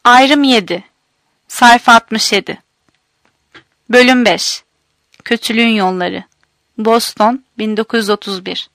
Ayrım 7. Sayfa 67. Bölüm 5. Kötülüğün Yolları. Boston, 1931.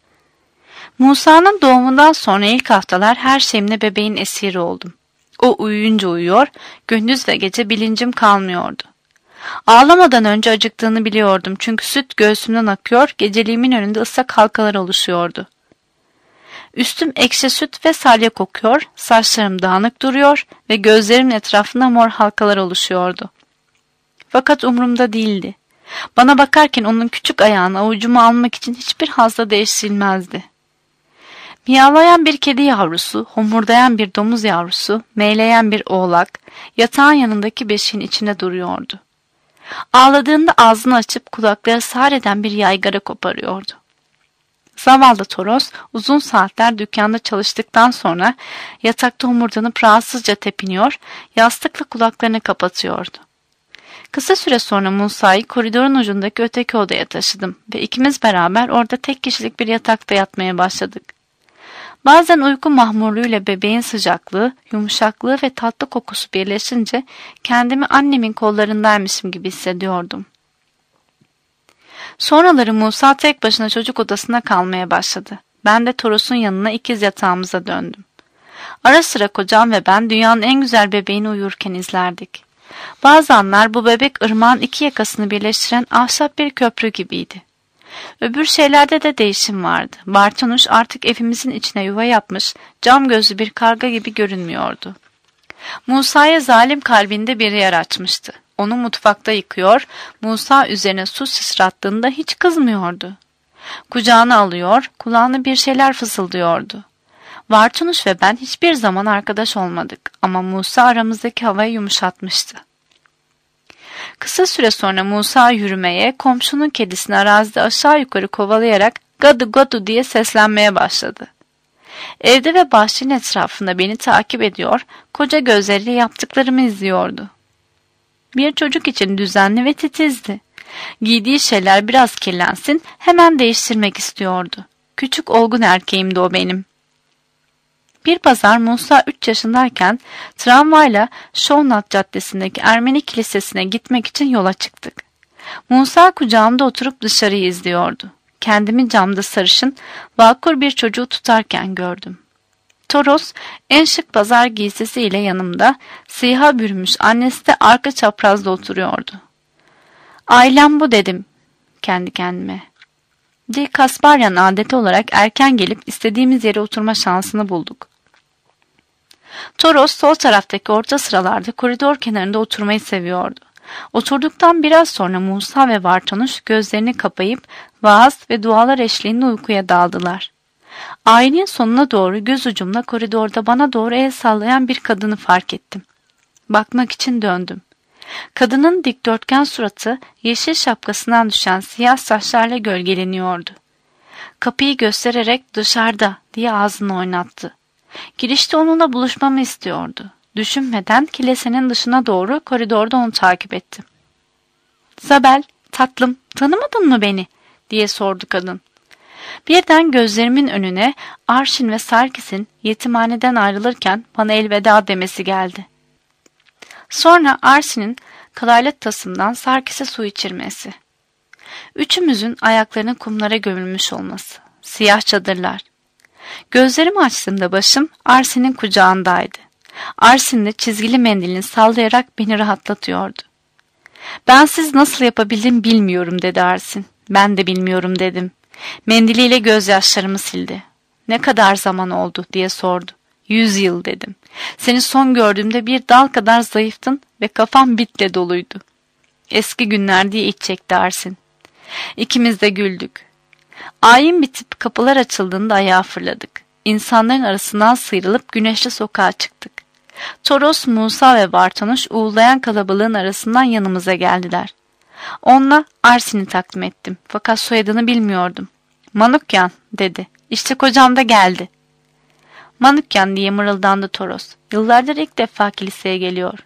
Musa'nın doğumundan sonra ilk haftalar her şeyimle bebeğin esiri oldum. O uyuyunca uyuyor, gündüz ve gece bilincim kalmıyordu. Ağlamadan önce acıktığını biliyordum çünkü süt göğsümden akıyor, geceliğimin önünde ıslak halkalar oluşuyordu. Üstüm ekşi süt ve salya kokuyor, saçlarım dağınık duruyor ve gözlerimin etrafında mor halkalar oluşuyordu. Fakat umurumda değildi. Bana bakarken onun küçük ayağını avucuma almak için hiçbir hazla değiştirilmezdi. Miyavlayan bir kedi yavrusu, homurdayan bir domuz yavrusu, meyleyen bir oğlak, yatağın yanındaki beşiğin içinde duruyordu. Ağladığında ağzını açıp kulakları sağır eden bir yaygara koparıyordu. Zavallı Toros uzun saatler dükkanda çalıştıktan sonra yatakta homurdanıp rahatsızca tepiniyor, yastıkla kulaklarını kapatıyordu. Kısa süre sonra Musa'yı koridorun ucundaki öteki odaya taşıdım ve ikimiz beraber orada tek kişilik bir yatakta yatmaya başladık. Bazen uyku mahmurluğuyla bebeğin sıcaklığı, yumuşaklığı ve tatlı kokusu birleşince kendimi annemin kollarındaymışım gibi hissediyordum. Sonraları Musa tek başına çocuk odasına kalmaya başladı. Ben de Toros'un yanına ikiz yatağımıza döndüm. Ara sıra kocam ve ben dünyanın en güzel bebeğini uyurken izlerdik. Bazı anlar bu bebek ırmağın iki yakasını birleştiren ahşap bir köprü gibiydi. Öbür şeylerde de değişim vardı. Bartonuş artık evimizin içine yuva yapmış, cam gözlü bir karga gibi görünmüyordu. Musa'ya zalim kalbinde bir yer açmıştı. Onu mutfakta yıkıyor, Musa üzerine su sıçrattığında hiç kızmıyordu. Kucağına alıyor, kulağına bir şeyler fısıldıyordu. Bartonuş ve ben hiçbir zaman arkadaş olmadık ama Musa aramızdaki havayı yumuşatmıştı. Kısa süre sonra Musa yürümeye, komşunun kedisini arazide aşağı yukarı kovalayarak "Gadu gadu" diye seslenmeye başladı. Evde ve bahçenin etrafında beni takip ediyor, koca gözleriyle yaptıklarımı izliyordu. Bir çocuk için düzenli ve titizdi. Giydiği şeyler biraz kirlensin, hemen değiştirmek istiyordu. Küçük olgun erkeğimdi o benim. Bir pazar Musa 3 yaşındayken tramvayla Şovnat Caddesi'ndeki Ermeni Kilisesi'ne gitmek için yola çıktık. Musa kucağımda oturup dışarıyı izliyordu. Kendimi camda sarışın, vakur bir çocuğu tutarken gördüm. Toros en şık pazar giysisiyle yanımda, siyaha bürünmüş annesi de arka çaprazda oturuyordu. "Ailem bu," dedim kendi kendime. Di Kasparyan adeti olarak erken gelip istediğimiz yere oturma şansını bulduk. Toros sol taraftaki orta sıralarda koridor kenarında oturmayı seviyordu. Oturduktan biraz sonra Musa ve Bartonuş gözlerini kapayıp vaaz ve dualar eşliğinde uykuya daldılar. Ayinin sonuna doğru göz ucumla koridorda bana doğru el sallayan bir kadını fark ettim. Bakmak için döndüm. Kadının dikdörtgen suratı yeşil şapkasından düşen siyah saçlarla gölgeleniyordu. Kapıyı göstererek "Dışarıda" diye ağzını oynattı. Girişte onunla buluşmamı istiyordu. Düşünmeden kilisenin dışına doğru koridorda onu takip ettim. "Zabel, tatlım, tanımadın mı beni?" diye sordu kadın. Birden gözlerimin önüne Arşin ve Sarkis'in yetimhaneden ayrılırken bana elveda demesi geldi. Sonra Arsin'in kalalet tasından Sarkis'e su içirmesi. Üçümüzün ayaklarının kumlara gömülmüş olması. Siyah çadırlar. Gözlerimi açtığımda başım Arsin'in kucağındaydı. Arsin de çizgili mendilini sallayarak beni rahatlatıyordu. "Bensiz nasıl yapabildim bilmiyorum," dedi Arsin. "Ben de bilmiyorum," dedim. Mendiliyle gözyaşlarımı sildi. "Ne kadar zaman oldu?" diye sordu. 100 yıl dedim. "Seni son gördüğümde bir dal kadar zayıftın ve kafam bitle doluydu." "Eski günler," diye iç çekti Arsin. İkimiz de güldük. Ayin bitip kapılar açıldığında ayağa fırladık. İnsanların arasından sıyrılıp güneşli sokağa çıktık. Toros, Musa ve Bartonuş uğulayan kalabalığın arasından yanımıza geldiler. Onunla Arsin'i takdim ettim fakat soyadını bilmiyordum. "Manukyan," dedi. "İşte kocam da geldi." "Manukyan," diye mırıldandı Toros. "Yıllardır ilk defa kiliseye geliyor."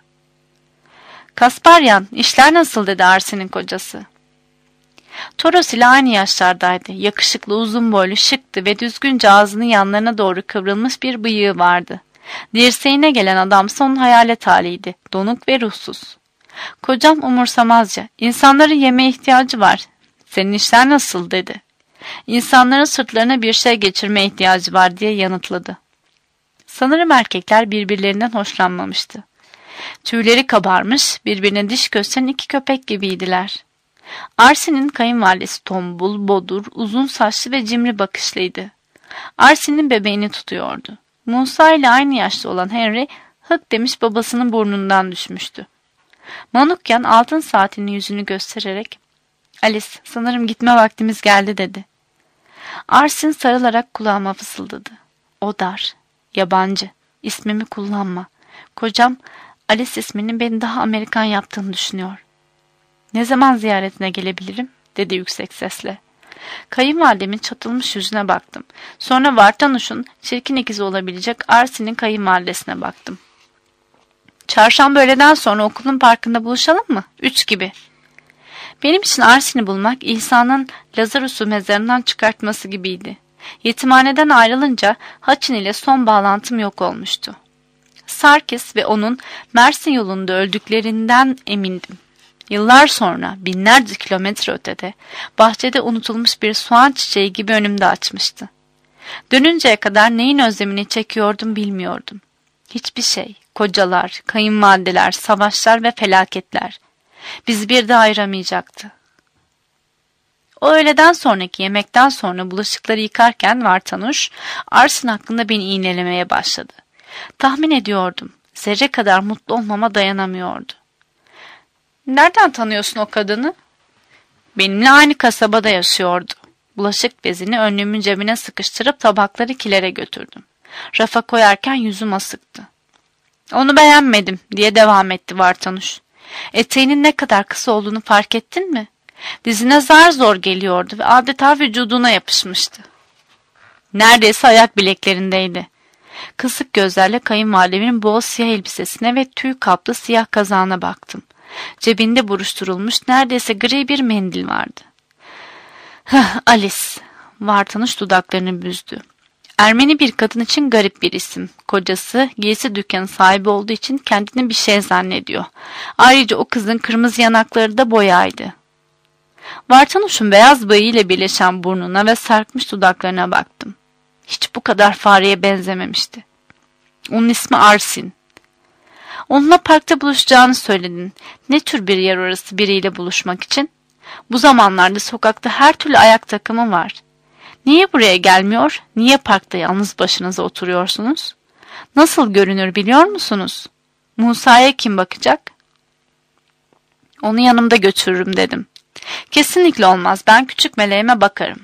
"Kasparyan, işler nasıl?" dedi Arsin'in kocası. Toros ile aynı yaşlardaydı. Yakışıklı, uzun boylu, şıktı ve düzgünce ağzının yanlarına doğru kıvrılmış bir bıyığı vardı. Dirseğine gelen adamsa onun hayalet haliydi, donuk ve ruhsuz. Kocam umursamazca, insanların yemeğe ihtiyacı var. Senin işler nasıl dedi. İnsanların sırtlarına bir şey geçirmeye ihtiyacı var diye yanıtladı. Sanırım erkekler birbirlerinden hoşlanmamıştı. Tüyleri kabarmış, birbirine diş gösteren iki köpek gibiydiler. Arsin'in kayınvalidesi tombul, bodur, uzun saçlı ve cimri bakışlıydı. Arsin'in bebeğini tutuyordu. Musa ile aynı yaşta olan Henry, hık demiş babasının burnundan düşmüştü. Manukyan altın saatinin yüzünü göstererek, "Alice, sanırım gitme vaktimiz geldi," dedi. Arsin sarılarak kulağıma fısıldadı. "O dar, yabancı, ismimi kullanma. Kocam, Alice isminin beni daha Amerikan yaptığını düşünüyor." "Ne zaman ziyaretine gelebilirim?" dedi yüksek sesle. Kayınvalidemin çatılmış yüzüne baktım. Sonra Vartanuş'un çirkin ikizi olabilecek Arsin'in kayınvalidesine baktım. "Çarşamba öğleden sonra okulun parkında buluşalım mı? 3 gibi." Benim için Arsin'i bulmak İsa'nın Lazarus'u mezarından çıkartması gibiydi. Yetimhaneden ayrılınca Hutchin ile son bağlantım yok olmuştu. Sarkis ve onun Mersin yolunda öldüklerinden emindim. Yıllar sonra binlerce kilometre ötede, bahçede unutulmuş bir soğan çiçeği gibi önümde açmıştı. Dönünceye kadar neyin özlemini çekiyordum bilmiyordum. Hiçbir şey, kocalar, kayınvalideler, savaşlar ve felaketler bizi bir daha ayıramayacaktı. O öğleden sonraki yemekten sonra bulaşıkları yıkarken Vartanuş, Arsin hakkında beni iğnelemeye başladı. Tahmin ediyordum, zerre kadar mutlu olmama dayanamıyordu. "Nereden tanıyorsun o kadını?" "Benimle aynı kasabada yaşıyordu." Bulaşık bezini önlüğümün cebine sıkıştırıp tabakları kilere götürdüm. Rafa koyarken yüzüm asıktı. "Onu beğenmedim," diye devam etti Vartanuş. "Eteğinin ne kadar kısa olduğunu fark ettin mi? Dizine zar zor geliyordu ve adeta vücuduna yapışmıştı. Neredeyse ayak bileklerindeydi." Kısık gözlerle kayınvalidemin bol siyah elbisesine ve tüy kaplı siyah kazağına baktım. Cebinde buruşturulmuş neredeyse gri bir mendil vardı. "Alice," Vartanış dudaklarını büzdü. "Ermeni bir kadın için garip bir isim. Kocası giysi dükkanı sahibi olduğu için kendini bir şey zannediyor. Ayrıca o kızın kırmızı yanakları da boyaydı." Vartanuş'un beyaz bıyığıyla birleşen burnuna ve sarkmış dudaklarına baktım. Hiç bu kadar fareye benzememişti. "Onun ismi Arsin." "Onunla parkta buluşacağını söyledin. Ne tür bir yer orası biriyle buluşmak için? Bu zamanlarda sokakta her türlü ayak takımı var. Niye buraya gelmiyor? Niye parkta yalnız başınıza oturuyorsunuz? Nasıl görünür biliyor musunuz? Musa'ya kim bakacak?" "Onu yanımda götürürüm," dedim. "Kesinlikle olmaz. Ben küçük meleğime bakarım."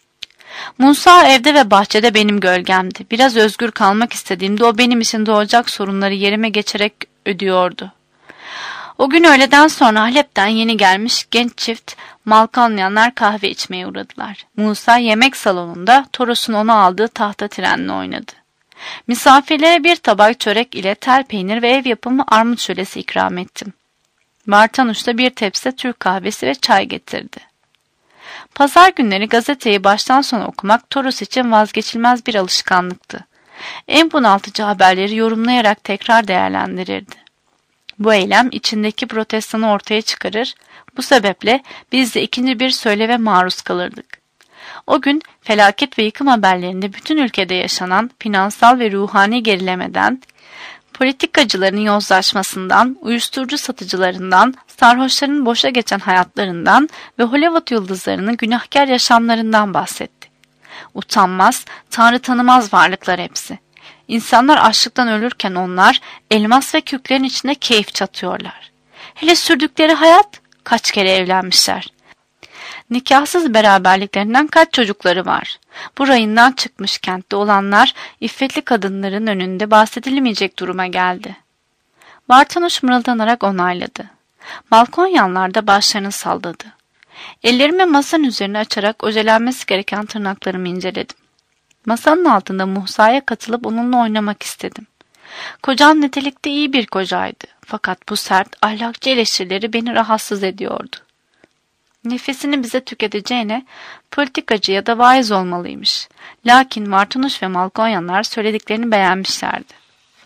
Musa evde ve bahçede benim gölgemdi. Biraz özgür kalmak istediğimde o benim için doğacak sorunları yerime geçerek ödüyordu. O gün öğleden sonra Halep'ten yeni gelmiş genç çift Malkanyanlar kahve içmeye uğradılar. Musa yemek salonunda Toros'un onu aldığı tahta trenle oynadı. Misafirlere bir tabak çörek ile tel peynir ve ev yapımı armut şölesi ikram ettim. Vartanuş da bir tepsi Türk kahvesi ve çay getirdi. Pazar günleri gazeteyi baştan sona okumak Toros için vazgeçilmez bir alışkanlıktı. En bunaltıcı haberleri yorumlayarak tekrar değerlendirirdi. Bu eylem içindeki protestanı ortaya çıkarır, bu sebeple biz de ikinci bir söyleve maruz kalırdık. O gün felaket ve yıkım haberlerinde bütün ülkede yaşanan finansal ve ruhani gerilemeden, politikacıların yozlaşmasından, uyuşturucu satıcılarından, sarhoşların boşa geçen hayatlarından ve Hollywood yıldızlarının günahkar yaşamlarından bahsetti. Utanmaz, tanrı tanımaz varlıklar hepsi. İnsanlar açlıktan ölürken onlar elmas ve küklerin içinde keyif çatıyorlar. Hele sürdükleri hayat, kaç kere evlenmişler. Nikahsız beraberliklerinden kaç çocukları var. Bu rayından çıkmış kentte olanlar iffetli kadınların önünde bahsedilmeyecek duruma geldi. Vartanuş mırıldanarak onayladı. Balkonyanlar da başlarını salladı. Ellerimi masanın üzerine açarak ojelenmesi gereken tırnaklarımı inceledim. Masanın altında Musa'ya katılıp onunla oynamak istedim. Kocam nitelikte iyi bir kocaydı. Fakat bu sert, ahlakçı eleştirileri beni rahatsız ediyordu. Nefesini bize tüketeceğine politikacı ya da vaiz olmalıymış. Lakin Vartanuş ve Malkonyanlar söylediklerini beğenmişlerdi.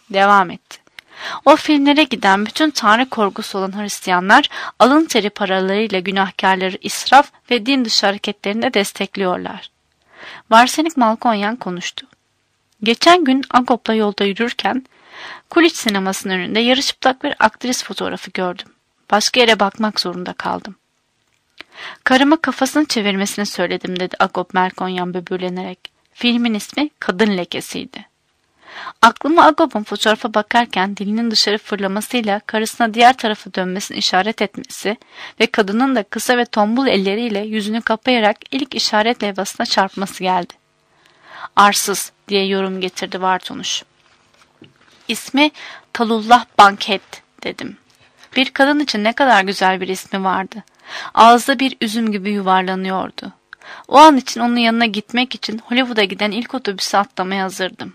Devam etti. O filmlere giden bütün tanrı korkusu olan Hristiyanlar alın teri paralarıyla günahkarları israf ve din dışı hareketlerinde destekliyorlar. Varsenik Malkonyan konuştu. Geçen gün Agop'la yolda yürürken Kuliç sinemasının önünde yarı çıplak bir aktris fotoğrafı gördüm. Başka yere bakmak zorunda kaldım. Karıma kafasını çevirmesini söyledim dedi Agop Melkonyan böbürlenerek. Filmin ismi Kadın Lekesi'ydi. Aklıma Agop'un fotoğrafa bakarken dilinin dışarı fırlamasıyla karısına diğer tarafa dönmesini işaret etmesi ve kadının da kısa ve tombul elleriyle yüzünü kapayarak ilk işaret levhasına çarpması geldi. Arsız diye yorum getirdi Vartonuş. İsmi Talullah Banket dedim. Bir kadın için ne kadar güzel bir ismi vardı. Ağızda bir üzüm gibi yuvarlanıyordu. O an için onun yanına gitmek için Hollywood'a giden ilk otobüse atlamaya hazırdım.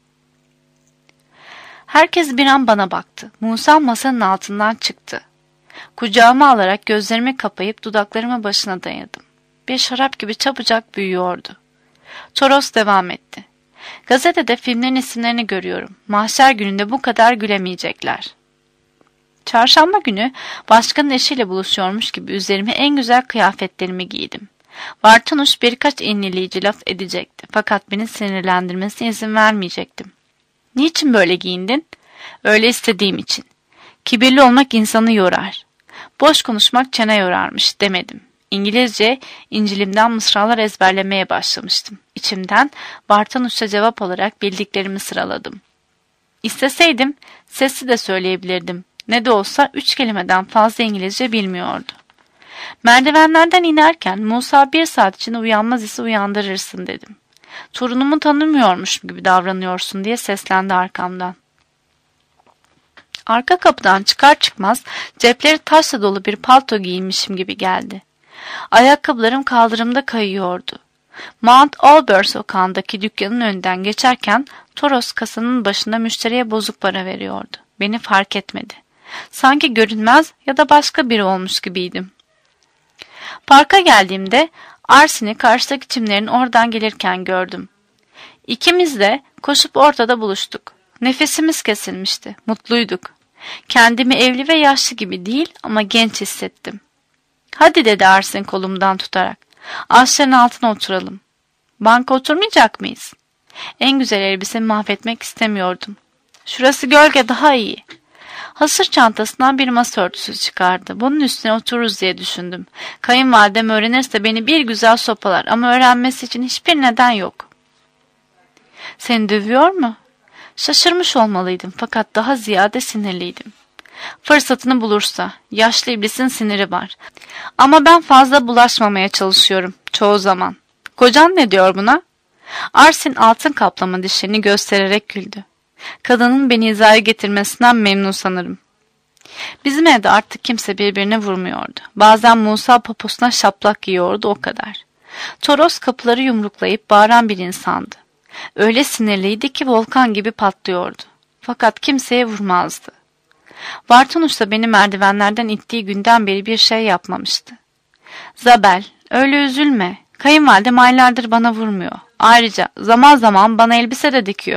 Herkes bir an bana baktı. Musa masanın altından çıktı. Kucağıma alarak gözlerimi kapayıp dudaklarımı başına dayadım. Bir şarap gibi çabucak büyüyordu. Toros devam etti. Gazetede filmlerin isimlerini görüyorum. Mahşer gününde bu kadar gülemeyecekler. Çarşamba günü başkanın eşiyle buluşuyormuş gibi üzerime en güzel kıyafetlerimi giydim. Vartanuş birkaç inleyici laf edecekti. Fakat beni sinirlendirmesine izin vermeyecektim. Niçin böyle giyindin? Öyle istediğim için. Kibirli olmak insanı yorar. Boş konuşmak çene yorarmış demedim. İngilizce İncil'imden mısralar ezberlemeye başlamıştım. İçimden Vartanuş'a cevap olarak bildiklerimi sıraladım. İsteseydim sesli de söyleyebilirdim. Ne de olsa 3 kelimeden fazla İngilizce bilmiyordu. Merdivenlerden inerken Musa 1 saat içinde uyanmaz ise uyandırırsın dedim. Torunumu tanımıyormuş gibi davranıyorsun diye seslendi arkamdan. Arka kapıdan çıkar çıkmaz cepleri taşla dolu bir palto giyinmişim gibi geldi. Ayakkabılarım kaldırımda kayıyordu. Mount Auburn sokağındaki dükkanın önünden geçerken Toros kasanın başında müşteriye bozuk para veriyordu. Beni fark etmedi. Sanki görünmez ya da başka biri olmuş gibiydim. Parka geldiğimde Arsin'i karşıdaki çimlerin oradan gelirken gördüm. İkimiz de koşup ortada buluştuk. Nefesimiz kesilmişti. Mutluyduk. Kendimi evli ve yaşlı gibi değil ama genç hissettim. Hadi dedi Arsin kolumdan tutarak. Ağaçların altına oturalım. Banka oturmayacak mıyız? En güzel elbisemi mahvetmek istemiyordum. Şurası gölge daha iyi. Hasır çantasından bir masa örtüsü çıkardı. Bunun üstüne otururuz diye düşündüm. Kayınvalidem öğrenirse beni bir güzel sopalar ama öğrenmesi için hiçbir neden yok. Seni dövüyor mu? Şaşırmış olmalıydım fakat daha ziyade sinirliydim. Fırsatını bulursa, yaşlı iblisin siniri var. Ama ben fazla bulaşmamaya çalışıyorum çoğu zaman. Kocan ne diyor buna? Arsin altın kaplama dişlerini göstererek güldü. Kadının beni hizaya getirmesinden memnun sanırım. Bizim evde artık kimse birbirine vurmuyordu. Bazen Musa poposuna şaplak giyiyordu o kadar. Toros kapıları yumruklayıp bağıran bir insandı. Öyle sinirliydi ki volkan gibi patlıyordu. Fakat kimseye vurmazdı. Vartanuş da beni merdivenlerden ittiği günden beri bir şey yapmamıştı. Zabel, öyle üzülme. Kayınvalidem aylardır bana vurmuyor. Ayrıca zaman zaman bana elbise de dikiyor.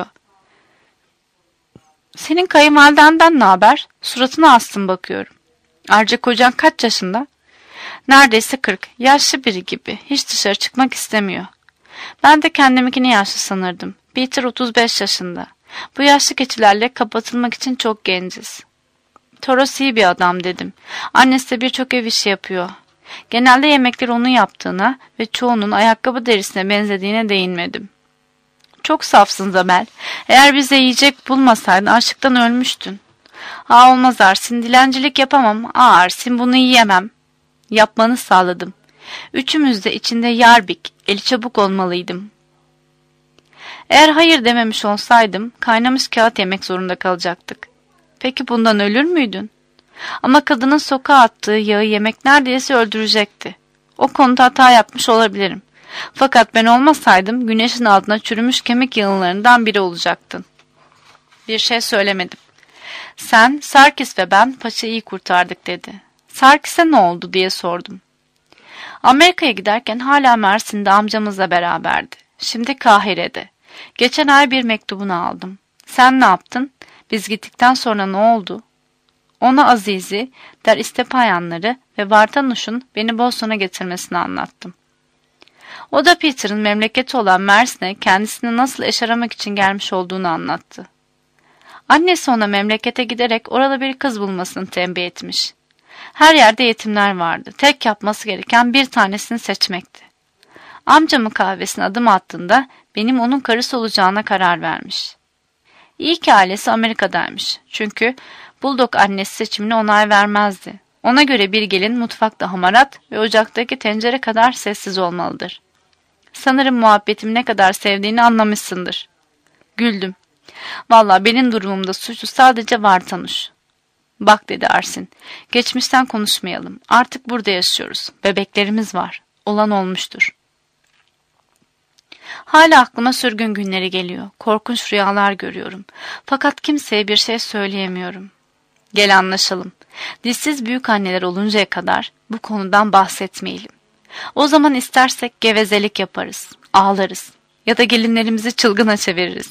Senin kayınvalidenden ne haber? Suratına astım bakıyorum. Ayrıca kocan kaç yaşında? Neredeyse 40. Yaşlı biri gibi. Hiç dışarı çıkmak istemiyor. Ben de kendiminkini yaşlı sanırdım. Peter 35 yaşında. Bu yaşlı keçilerle kapatılmak için çok genciz. Toros iyi bir adam dedim. Annesi de birçok ev işi yapıyor. Genelde yemekleri onun yaptığına ve çoğunun ayakkabı derisine benzediğine değinmedim. Çok safsın Zabel. Eğer bize yiyecek bulmasaydın açlıktan ölmüştün. Olmaz Arsin, dilencilik yapamam. Arsin bunu yiyemem. Yapmanı sağladım. Üçümüz de içinde yarbik, eli çabuk olmalıydım. Eğer hayır dememiş olsaydım kaynamış kağıt yemek zorunda kalacaktık. Peki bundan ölür müydün? Ama kadının sokağa attığı yağı yemek neredeyse öldürecekti. O konuda hata yapmış olabilirim. Fakat ben olmasaydım güneşin altına çürümüş kemik yığınlarından biri olacaktın. Bir şey söylemedim. Sen, Sarkis ve ben paçayı kurtardık dedi. Sarkis'e ne oldu diye sordum. Amerika'ya giderken hala Mersin'de amcamızla beraberdi. Şimdi Kahire'de. Geçen ay bir mektubunu aldım. Sen ne yaptın? Biz gittikten sonra ne oldu? Ona Aziz'i, Der İstepayanları ve Vartanuş'un beni Boston'a getirmesini anlattım. O da Peter'ın memleketi olan Mersin'e kendisini nasıl eş aramak için gelmiş olduğunu anlattı. Annesi ona memlekete giderek orada bir kız bulmasını tembih etmiş. Her yerde yetimler vardı. Tek yapması gereken bir tanesini seçmekti. Amcamın kahvesine adım attığında benim onun karısı olacağına karar vermiş. İyi ki ailesi Amerika'daymış. Çünkü Bulldog annesi seçimine onay vermezdi. Ona göre bir gelin mutfakta hamarat ve ocaktaki tencere kadar sessiz olmalıdır. Sanırım muhabbetimi ne kadar sevdiğini anlamışsındır. Güldüm. Vallahi benim durumumda suçlu sadece Vartanuş. Bak dedi Arsin. Geçmişten konuşmayalım. Artık burada yaşıyoruz. Bebeklerimiz var. Olan olmuştur. Hala aklıma sürgün günleri geliyor. Korkunç rüyalar görüyorum. Fakat kimseye bir şey söyleyemiyorum. Gel anlaşalım. Dilsiz büyükanneler oluncaya kadar bu konudan bahsetmeyelim. O zaman istersek gevezelik yaparız, ağlarız ya da gelinlerimizi çılgına çeviririz.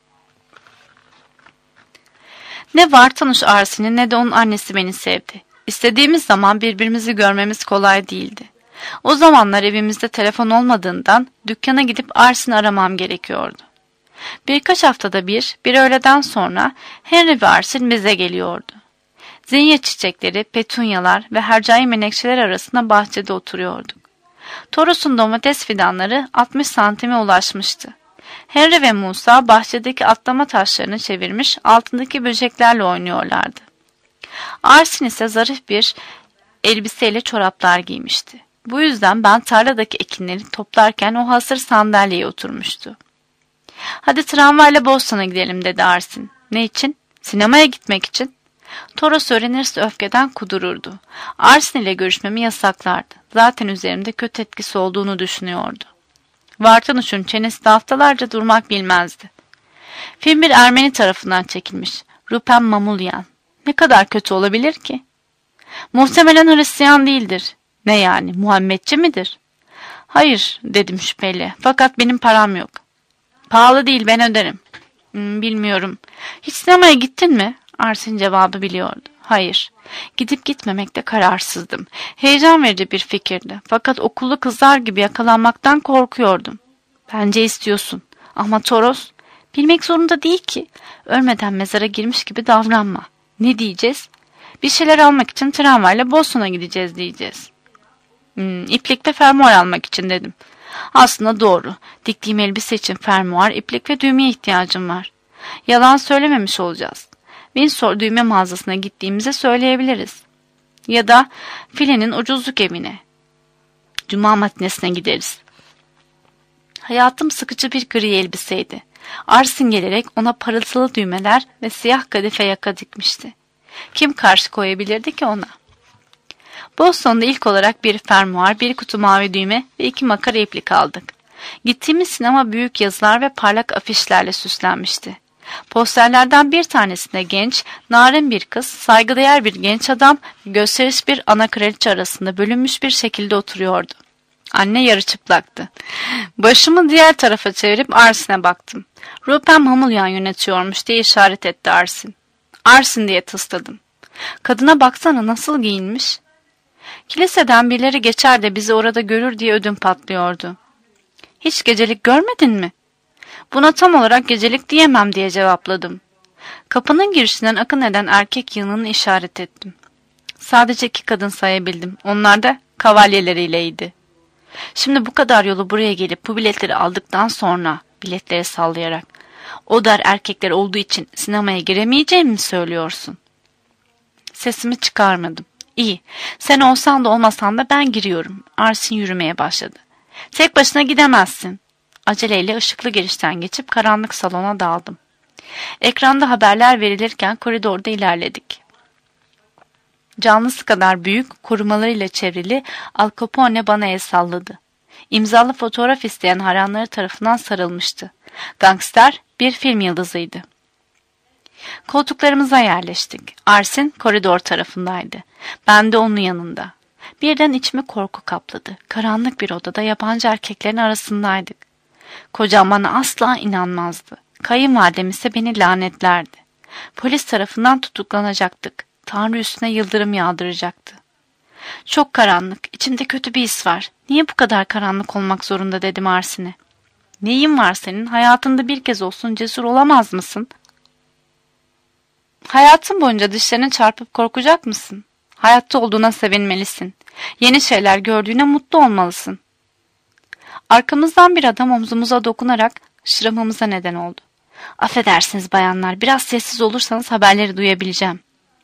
Ne Vartanuş Arsin'i ne de onun annesi beni sevdi. İstediğimiz zaman birbirimizi görmemiz kolay değildi. O zamanlar evimizde telefon olmadığından dükkana gidip Arsin'i aramam gerekiyordu. Birkaç haftada bir öğleden sonra Henry ve Arsin bize geliyordu. Zinya çiçekleri, petunyalar ve hercai menekşeler arasında bahçede oturuyorduk. Toros'un domates fidanları 60 santime ulaşmıştı. Henry ve Musa bahçedeki atlama taşlarını çevirmiş altındaki böceklerle oynuyorlardı. Arsin ise zarif bir elbiseyle çoraplar giymişti. Bu yüzden ben tarladaki ekinleri toplarken o hasır sandalyeye oturmuştu. Hadi tramvayla Boston'a gidelim dedi Arsin. Ne için? Sinemaya gitmek için. Toros öğrenirse öfkeden kudururdu. Arsin ile görüşmemi yasaklardı. Zaten üzerimde kötü etkisi olduğunu düşünüyordu. Vartanuş'un çenesi de haftalarca durmak bilmezdi. Film bir Ermeni tarafından çekilmiş. Rupen Mamulyan. Ne kadar kötü olabilir ki? Muhtemelen Hristiyan değildir. Ne yani, Muhammedçi midir? Hayır dedim şüpheli. Fakat benim param yok. Pahalı değil, ben öderim. Bilmiyorum. Hiç sinemaya gittin mi? Arsin cevabı biliyordu. Hayır. Gidip gitmemekte kararsızdım. Heyecan verici bir fikirdi. Fakat okullu kızlar gibi yakalanmaktan korkuyordum. Bence istiyorsun. Ama Toros, bilmek zorunda değil ki. Ölmeden mezara girmiş gibi davranma. Ne diyeceğiz? Bir şeyler almak için tramvayla Boston'a gideceğiz diyeceğiz. İplik ve fermuar almak için dedim. Aslında doğru. Diktiğim elbise için fermuar, iplik ve düğmeye ihtiyacım var. Yalan söylememiş olacağız. Windsor düğme mağazasına gittiğimizi söyleyebiliriz. Ya da filenin ucuzluk evine. Cuma matinesine gideriz. Hayatım sıkıcı bir gri elbiseydi. Arsin gelerek ona parıltılı düğmeler ve siyah kadife yaka dikmişti. Kim karşı koyabilirdi ki ona? Boston'da ilk olarak bir fermuar, bir kutu mavi düğme ve 2 makara iplik aldık. Gittiğimiz sinema büyük yazılar ve parlak afişlerle süslenmişti. Posterlerden bir tanesinde genç, narin bir kız, saygıdeğer bir genç adam, gösteriş bir ana kraliçe arasında bölünmüş bir şekilde oturuyordu. Anne yarı çıplaktı. Başımı diğer tarafa çevirip Arsin'e baktım. Rupen Mamulyan yönetiyormuş diye işaret etti Arsin. Arsin diye tısladım. Kadına baksana nasıl giyinmiş. Kiliseden birileri geçer de bizi orada görür diye ödüm patlıyordu. Hiç gecelik görmedin mi? Buna tam olarak gecelik diyemem diye cevapladım. Kapının girişinden akın eden erkek yığınını işaret ettim. Sadece 2 kadın sayabildim. Onlar da kavalyeleriyleydi. Şimdi bu kadar yolu buraya gelip bu biletleri aldıktan sonra biletleri sallayarak o dar erkekler olduğu için sinemaya giremeyeceğimi mi söylüyorsun? Sesimi çıkarmadım. İyi, sen olsan da olmasan da ben giriyorum. Arsin yürümeye başladı. Tek başına gidemezsin. Aceleyle ışıklı girişten geçip karanlık salona daldım. Ekranda haberler verilirken koridorda ilerledik. Canlısı kadar büyük, korumalarıyla çevrili Al Capone bana el salladı. İmzalı fotoğraf isteyen hayranları tarafından sarılmıştı. Gangster bir film yıldızıydı. Koltuklarımıza yerleştik. Arsin koridor tarafındaydı. Ben de onun yanında. Birden içimi korku kapladı. Karanlık bir odada yabancı erkeklerin arasındaydık. Kocam bana asla inanmazdı. Kayınvalidem ise beni lanetlerdi. Polis tarafından tutuklanacaktık. Tanrı üstüne yıldırım yağdıracaktı. Çok karanlık, içimde kötü bir his var. Niye bu kadar karanlık olmak zorunda dedim Arsin'e. Neyin var senin? Hayatında bir kez olsun cesur olamaz mısın? Hayatın boyunca dişlerine çarpıp korkacak mısın? Hayatta olduğuna sevinmelisin. Yeni şeyler gördüğüne mutlu olmalısın. Arkamızdan bir adam omzumuza dokunarak şıramamıza neden oldu. Affedersiniz bayanlar, biraz sessiz olursanız haberleri duyabileceğim.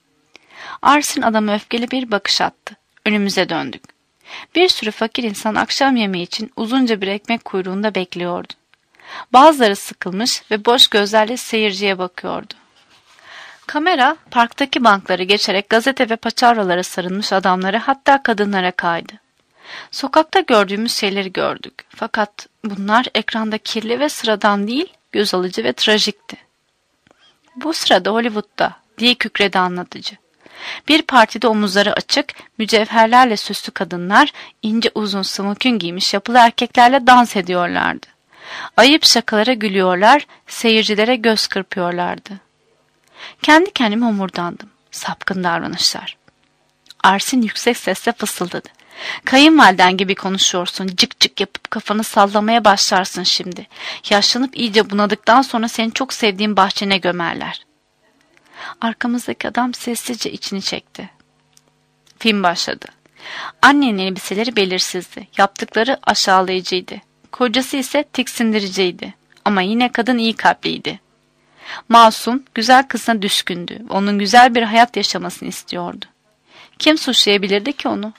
Arsin adama öfkeli bir bakış attı. Önümüze döndük. Bir sürü fakir insan akşam yemeği için uzunca bir ekmek kuyruğunda bekliyordu. Bazıları sıkılmış ve boş gözlerle seyirciye bakıyordu. Kamera parktaki bankları geçerek gazete ve paçavralara sarılmış adamlara, hatta kadınlara kaydı. Sokakta gördüğümüz şeyleri gördük. Fakat bunlar ekranda kirli ve sıradan değil, göz alıcı ve trajikti. Bu sırada Hollywood'da diye kükredi anlatıcı. Bir partide omuzları açık, mücevherlerle süslü kadınlar, ince uzun smokin giymiş yapılı erkeklerle dans ediyorlardı. Ayıp şakalara gülüyorlar, seyircilere göz kırpıyorlardı. Kendi kendime homurdandım. Sapkın davranışlar. Arsin yüksek sesle fısıldadı. Kayınvaliden gibi konuşuyorsun. Cık cık yapıp kafanı sallamaya başlarsın şimdi. Yaşlanıp iyice bunadıktan sonra seni çok sevdiğim bahçene gömerler. Arkamızdaki adam sessizce içini çekti. Film başladı. Annenin elbiseleri belirsizdi. Yaptıkları aşağılayıcıydı. Kocası ise tiksindiriciydi. Ama yine kadın iyi kalpliydi. Masum, güzel kızına düşkündü. Onun güzel bir hayat yaşamasını istiyordu. Kim suçlayabilirdi ki onu?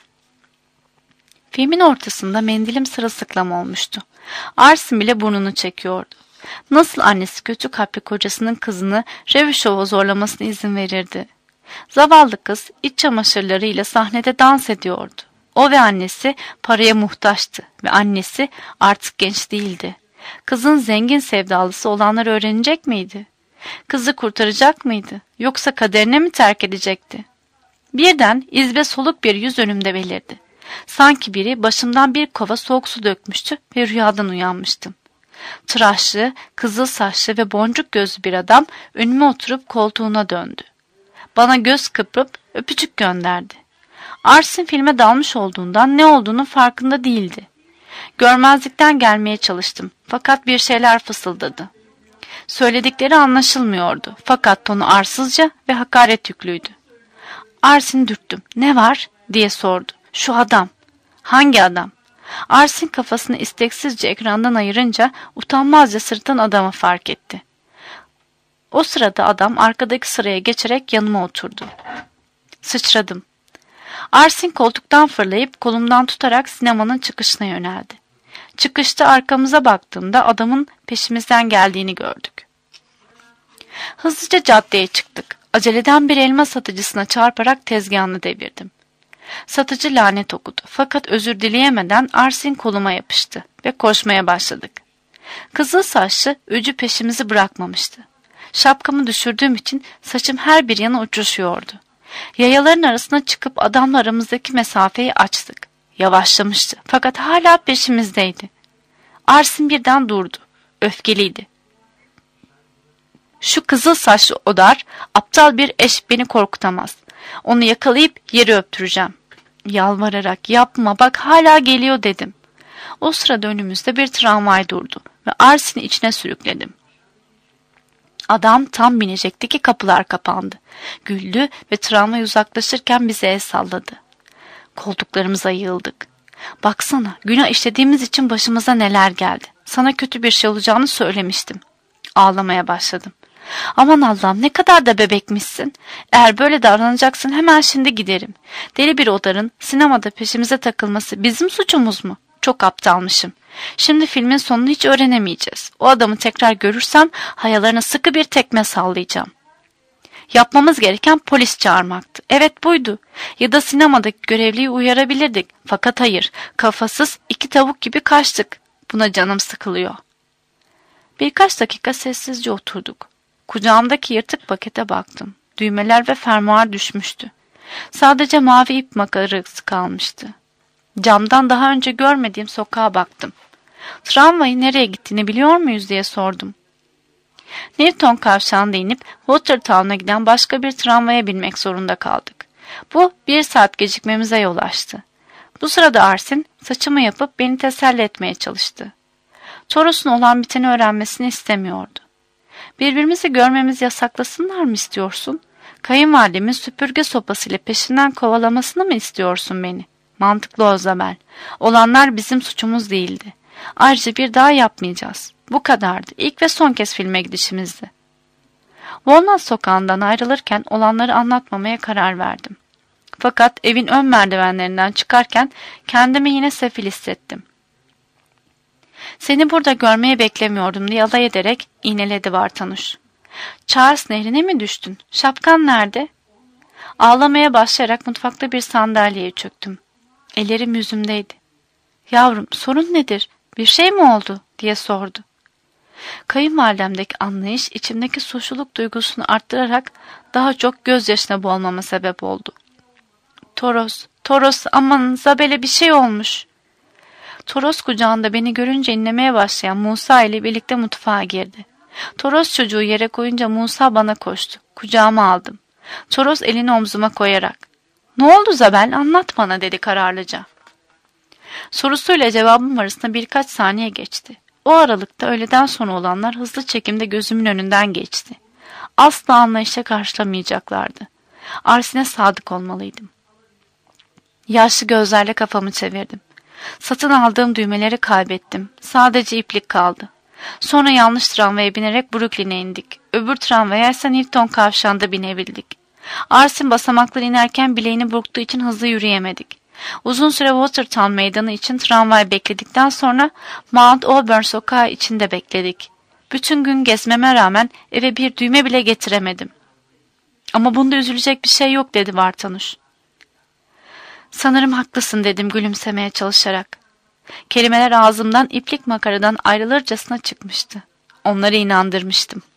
Filmin ortasında mendilim sırılsıklam olmuştu. Arsin bile burnunu çekiyordu. Nasıl annesi kötü kalpli kocasının kızını revü şova zorlamasına izin verirdi? Zavallı kız iç çamaşırlarıyla sahnede dans ediyordu. O ve annesi paraya muhtaçtı ve annesi artık genç değildi. Kızın zengin sevdalısı olanları öğrenecek miydi? Kızı kurtaracak mıydı? Yoksa kaderine mi terk edecekti? Birden izbe soluk bir yüz önümde belirdi. Sanki biri başımdan bir kova soğuk su dökmüştü ve rüyadan uyanmıştım. Tıraşlı, kızıl saçlı ve boncuk gözlü bir adam önüme oturup koltuğuna döndü. Bana göz kıpırıp öpücük gönderdi. Arsin filme dalmış olduğundan ne olduğunun farkında değildi. Görmezlikten gelmeye çalıştım fakat bir şeyler fısıldadı. Söyledikleri anlaşılmıyordu fakat tonu arsızca ve hakaret yüklüydü. Arsin'i dürttüm. Ne var diye sordu. Şu adam. Hangi adam? Arsin kafasını isteksizce ekrandan ayırınca utanmazca sırıtan adamı fark etti. O sırada adam arkadaki sıraya geçerek yanıma oturdu. Sıçradım. Arsin koltuktan fırlayıp kolumdan tutarak sinemanın çıkışına yöneldi. Çıkışta arkamıza baktığımda adamın peşimizden geldiğini gördük. Hızlıca caddeye çıktık. Aceleden bir elma satıcısına çarparak tezgahını devirdim. Satıcı lanet okudu. Fakat özür dileyemeden Arsin koluma yapıştı ve koşmaya başladık. Kızıl saçlı öcü peşimizi bırakmamıştı. Şapkamı düşürdüğüm için saçım her bir yana uçuşuyordu. Yayaların arasına çıkıp adamla aramızdaki mesafeyi açtık. Yavaşlamıştı fakat hala peşimizdeydi. Arsin birden durdu. Öfkeliydi. Şu kızıl saçlı odar, aptal bir eş beni korkutamaz. Onu yakalayıp yeri öptüreceğim. Yalvararak yapma bak hala geliyor dedim. O sırada önümüzde bir tramvay durdu ve Arsin'i içine sürükledim. Adam tam binecekti ki kapılar kapandı. Güldü ve tramvay uzaklaşırken bize el salladı. Koltuklarımıza yığıldık. Baksana, günah işlediğimiz için başımıza neler geldi. Sana kötü bir şey olacağını söylemiştim. Ağlamaya başladım. Aman Allah'ım ne kadar da bebekmişsin. Eğer böyle davranacaksın hemen şimdi giderim. Deli bir odarın sinemada peşimize takılması bizim suçumuz mu? Çok aptalmışım. Şimdi filmin sonunu hiç öğrenemeyeceğiz. O adamı tekrar görürsem hayalarına sıkı bir tekme sallayacağım. Yapmamız gereken polis çağırmaktı. Evet buydu. Ya da sinemadaki görevliyi uyarabilirdik. Fakat hayır, kafasız iki tavuk gibi kaçtık. Buna canım sıkılıyor. Birkaç dakika sessizce oturduk. Kucağımdaki yırtık pakete baktım. Düğmeler ve fermuar düşmüştü. Sadece mavi ip makarası kalmıştı. Camdan daha önce görmediğim sokağa baktım. Tramvayın nereye gittiğini biliyor muyuz diye sordum. Newton kavşağında inip Watertown'a giden başka bir tramvaya binmek zorunda kaldık. Bu 1 saat gecikmemize yol açtı. Bu sırada Arsin saçımı yapıp beni teselli etmeye çalıştı. Toros'un olan biteni öğrenmesini istemiyordu. Birbirimizi görmemizi yasaklasınlar mı istiyorsun? Kayınvalidemin süpürge sopasıyla peşinden kovalamasını mı istiyorsun beni? Mantıklı ol Zabel. Olanlar bizim suçumuz değildi. Ayrıca bir daha yapmayacağız. Bu kadardı. İlk ve son kez filme gidişimizdi. Walnut sokağından ayrılırken olanları anlatmamaya karar verdim. Fakat evin ön merdivenlerinden çıkarken kendimi yine sefil hissettim. Seni burada görmeye beklemiyordum diye alay ederek iğneledi Vartanuş. Charles nehrine mi düştün? Şapkan nerede? Ağlamaya başlayarak mutfakta bir sandalyeye çöktüm. Ellerim yüzümdeydi. Yavrum sorun nedir? Bir şey mi oldu? Diye sordu. Kayınvalidemdeki anlayış içimdeki suçluluk duygusunu arttırarak daha çok gözyaşına boğulmama sebep oldu. Toros aman Zabel'e bir şey olmuş. Toros kucağında beni görünce inlemeye başlayan Musa ile birlikte mutfağa girdi. Toros çocuğu yere koyunca Musa bana koştu. Kucağıma aldım. Toros elini omzuma koyarak "Ne oldu Zabel, anlat bana" dedi kararlıca. Sorusuyla cevabım arasında birkaç saniye geçti. O aralıkta öğleden sonra olanlar hızlı çekimde gözümün önünden geçti. Asla anlayışla karşılamayacaklardı. Arsin'e sadık olmalıydım. Yaşlı gözlerle kafamı çevirdim. Satın aldığım düğmeleri kaybettim. Sadece iplik kaldı. Sonra yanlış tramvaya binerek Brooklyn'e indik. Öbür tramvaya ise Newton kavşağında binebildik. Arsin basamakları inerken bileğini burktuğu için hızlı yürüyemedik. Uzun süre Watertown meydanı için tramvay bekledikten sonra Mount Auburn sokağı içinde bekledik. Bütün gün gezmeme rağmen eve bir düğme bile getiremedim. Ama bunda üzülecek bir şey yok dedi Vartanuş. Sanırım haklısın dedim gülümsemeye çalışarak. Kelimeler ağzımdan iplik makaradan ayrılırcasına çıkmıştı. Onları inandırmıştım.